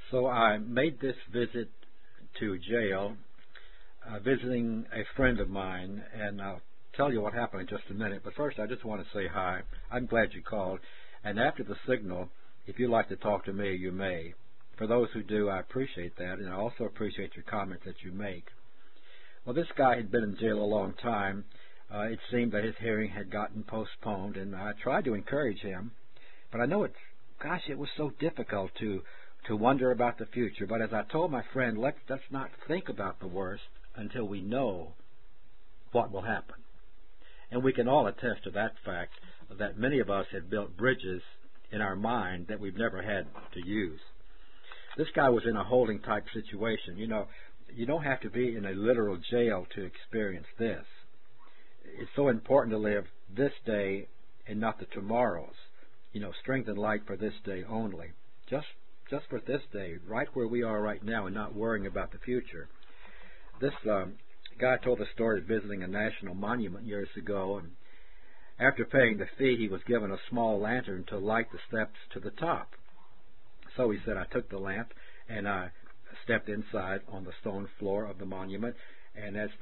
So I made this visit to jail, visiting a friend of mine, and I'll tell you what happened in just a minute. But first, I just want to say hi. I'm glad you called. And after the signal, if you'd like to talk to me, you may. For those who do, I appreciate that, and I also appreciate your comments that you make. Well, this guy had been in jail a long time. It seemed that his hearing had gotten postponed, and I tried to encourage him. But I know it was so difficult to wonder about the future. But as I told my friend, let's not think about the worst until we know what will happen. And we can all attest to that fact, that many of us had built bridges in our mind that we've never had to use. This guy was in a holding type situation. You don't have to be in a literal jail to experience this. It's so important to live this day and not the tomorrows. Strength and light for this day only. Just for this day, right where we are right now, and not worrying about the future. This guy told the story of visiting a national monument years ago, and after paying the fee, he was given a small lantern to light the steps to the top. So he said, I took the lamp and I stepped inside on the stone floor of the monument, and as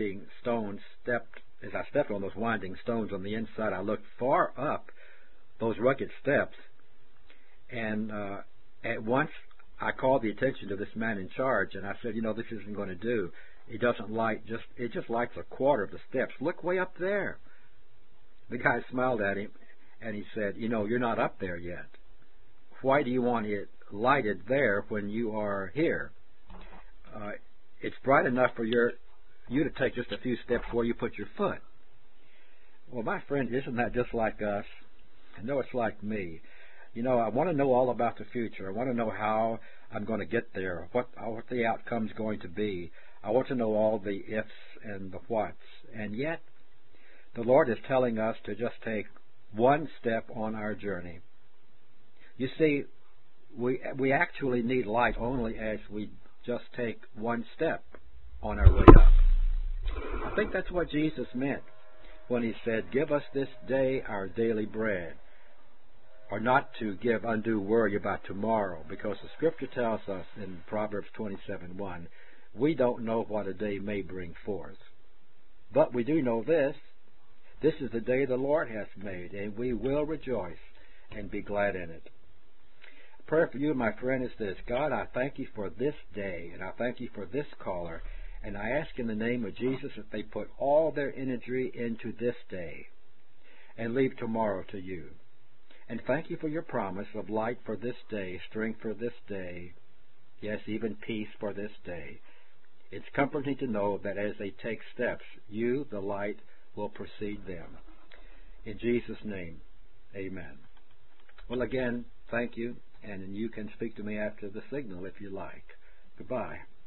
I stepped on those winding stones on the inside, I looked far up those rugged steps, and at once I called the attention to this man in charge, and I said, this isn't going to do. It doesn't light, it just lights a quarter of the steps. Look way up there. The guy smiled at him, and he said, you're not up there yet. Why do you want it lighted there when you are here? It's bright enough for you to take just a few steps where you put your foot. Well, my friend, isn't that just like us? I know it's like me. I want to know all about the future. I want to know how I'm going to get there, what the outcome's going to be. I want to know all the ifs and the whats. And yet, the Lord is telling us to just take one step on our journey. You see, we actually need light only as we just take one step on our way up. I think that's what Jesus meant when he said, give us this day our daily bread, or not to give undue worry about tomorrow, because the Scripture tells us in Proverbs 27:1, we don't know what a day may bring forth. But we do know this is the day the Lord has made, and we will rejoice and be glad in it. Prayer for you, my friend, is this: God, I thank you for this day, and I thank you for this caller, and I ask in the name of Jesus that they put all their energy into this day and leave tomorrow to you. And thank you for your promise of light for this day, strength for this day, yes, even peace for this day. It's comforting to know that as they take steps, you, the light, will precede them. In Jesus' name, amen. Well, again, thank you, and you can speak to me after the signal if you like. Goodbye.